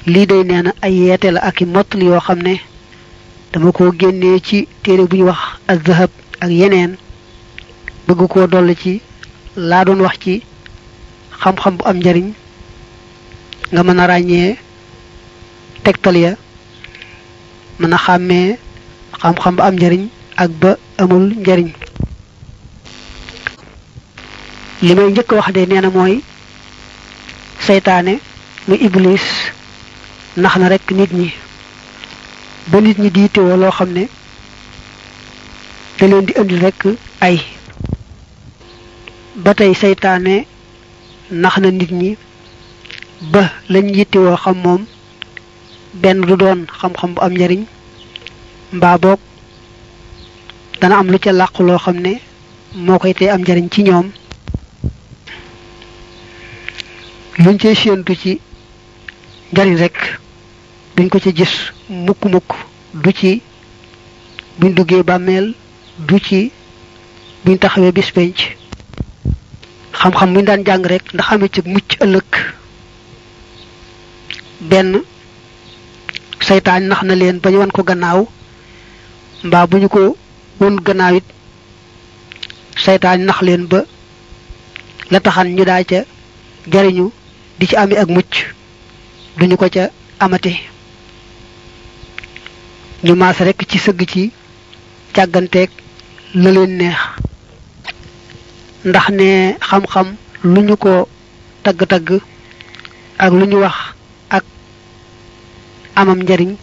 lii day nee na ay yeete la ak i mottali yoo xam ne dama ko génnee ci téere bu ñu wax az-Zahab ak yeneen bëgg koo dolli ci laa doon wax ci xam-xam bu am njariñ nga mën a ràññee tegtal ya mën a xàmmee xam-xam bu am njariñ ak ba amul njariñ. li may njëkk wax de nee na mooy seytaane mu iblis nax na rekk nit ñi ba nit ñi di teewoo loo xam ne da leen di indi rekk ay ba tey seytaane nax na nit ñi ba lañ yittewoo xam moom benn du doon xam-xam bu am njariñ mbaa boog dana am lu ca làqu loo xam ne moo koy tee am njariñ ci ñoom luñ cey séentu ci njariñ rek duñ ko ci gis mukk-mukk du ci buñ duggee bàmmeel du ci buñ taxawee bis penc xam-xam buñ daan jàng rek ndax amee ci mucc ëllëg benn seytaan nax na leen ba ñu wan ko gannaaw mbaa bu ñu ko won gannaaw it seytaan nax leen ba la taxan ñu daa ca jariñu di ci amee ak mucc duñu ko ca amate ñu maas rekk ci sëgg ci càgganteeg la leen neex ndax ne xam-xam lu ñu ko tagg-tagg ak lu ñu wax ak amam njariñ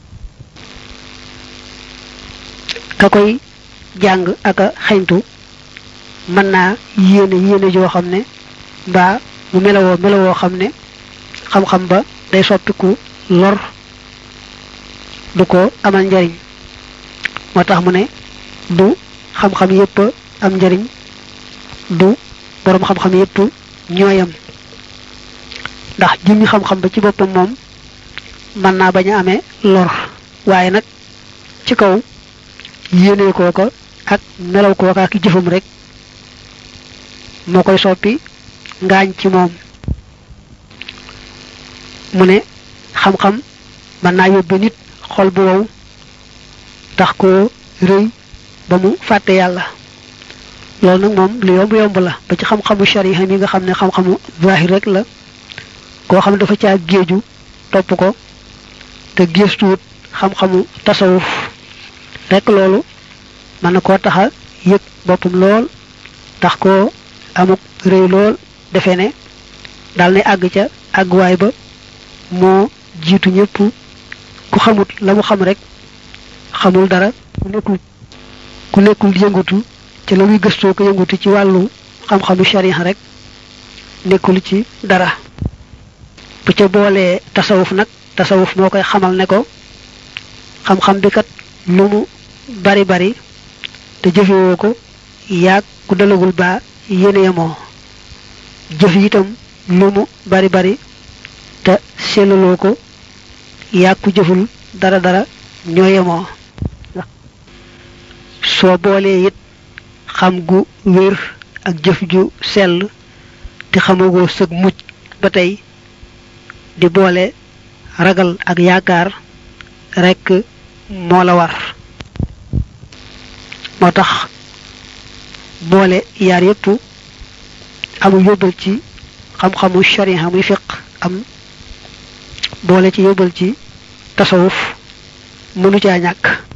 ka koy jàng ak a xeñtu mën naa yéene joo xam ne mbaa mu melawoo xam ne xam-xam ba day soppiku lor du ko amal njariñ moo tax mu ne du xam-xam yépp am njariñ du boroom xam-xam yépp ñooyam ndax jëmmi xam-xam ba ci boppam moom mën naa bañ a amee lor waaye nag ci kaw yéene kooka ak melaw kooka ak jëfam rek moo koy soppi ngaañ ci moom mu ne xam-xam mën naa yóbbe nit xol bu wow tax ko rëy ba mu fàtte yàlla loolu nag moom lu yomb la ba ci xam-xamu shariha mi nga xam ne xam-xamu zahir rek la koo xam ne dafa caa géeju topp ko te gëstuwut xam-xamu tasawuf rek loolu mën na koo taxa yëg boppam lool tax ko amuk rëy lool defe ne daal ne àgg ca àgguwaay ba moo jiitu ñëpp ku xamut la mu xam rek xamul dara ku nekkul yëngutu ci la muy gëstoo ko yëngutu ci wàllu xam-xamu shariha rek nekkul ci dara bu ca boolee tasawuf nag tasawuf moo koy xamal ne ko xam-xam bi kat lu mu bari bari te jëfewoo ko yaag ku dalagul baa yéene yamoo jëf itam lu mu bari bari te sellaloo ko yaag ku jëful dara ñoo yemoo soo boolee it xam gu wér ak jëf ju sell te xamagoo sëg mucc ba tey di boole ragal ak yaakaar rekk moo la war moo tax boole yaar yépp amul yóbbal ci xam-xamu shariha muy fiq am boole ci yóbbal ci tasawuf mënu caa ñàkk